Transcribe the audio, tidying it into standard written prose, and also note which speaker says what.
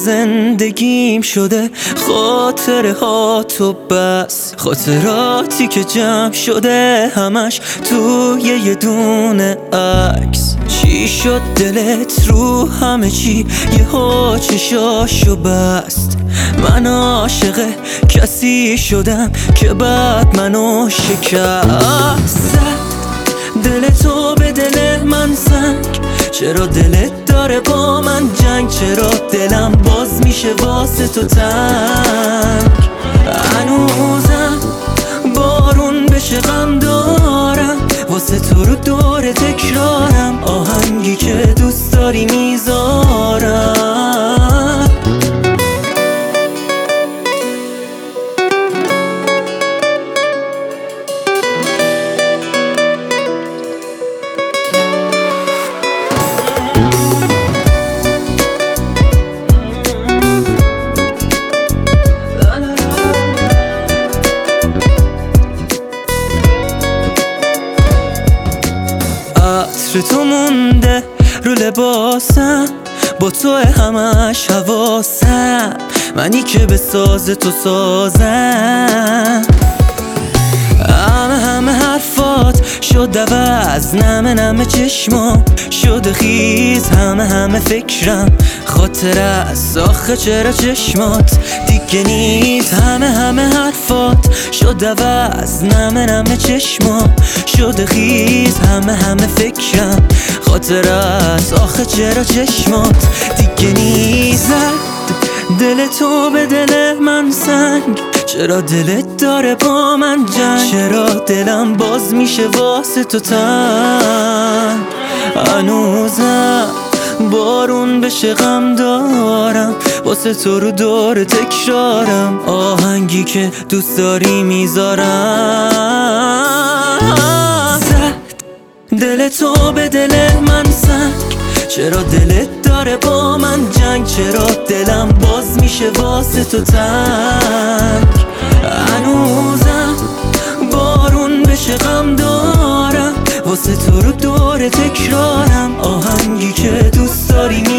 Speaker 1: زندگیم شده خاطره ها تو بس، خاطراتی که جمع شده همش توی یه دونه عکس. چی شد دلت رو همه چی یهو چشاشو بست؟ من عاشق کسی شدم که بعد منو شکست. دل تو به دل من سنگ، چرا دلت داره با من جنگ؟ چرا دلم باز میشه واسه تو تنگ؟ هنوزم بارون بشه غم دارم، واسه تو رو دور تکرارم، آهنگی که دوست داری میذارم. عطر تو مونده رو لباسم، با تو همش حواسم، منی که به ساز تو سازم. همه حرفات شد عوض، نمه چشمام شده خیز، همه فکرم خاطر است، آخه چرا چشمات دیگه نیست؟ همه حرفات شد عوض، نمه چشمام شده خیز، همه فکرم خاطر است، آخه چرا چشمات دیگه نیست؟ دل تو به دل من سنگ، چرا دلت داره با من جنگ؟ چرا دلم باز میشه واسه تو تنگ؟ هنوزم بارون بشه غم دارم، واسه تو رو دور تکرارم، آهنگی که دوست داری میذارم. دل تو به دل من سنگ، چرا دلت داره با من جنگ؟ چرا دلم باز میشه واسه تو تنگ؟ هنوزم بارون بشه غم دارم، واسه تو رو دور تکرارم، آهنگی که دوست داری